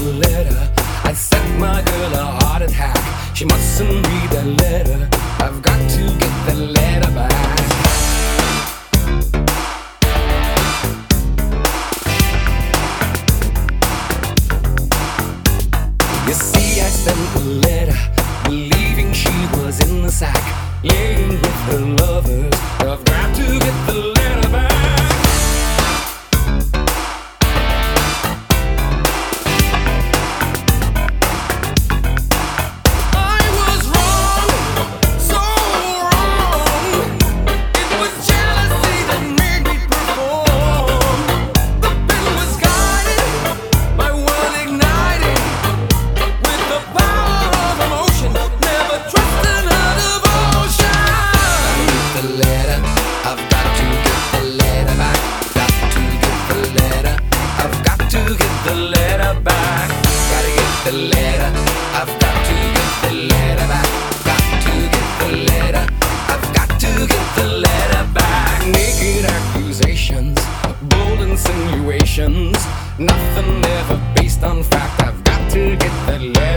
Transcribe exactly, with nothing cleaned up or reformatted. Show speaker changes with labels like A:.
A: letter. I sent my girl a heart attack. She mustn't read the letter. I've got to get the letter back. You see, I sent the letter, believing she was in the sack, laying with her lovers. I've got to get the letter back. The letter, I've got to get the letter back. Got to get the letter, I've got to get the letter back. Naked accusations, bold insinuations, nothing ever based on fact. I've got to get the letter.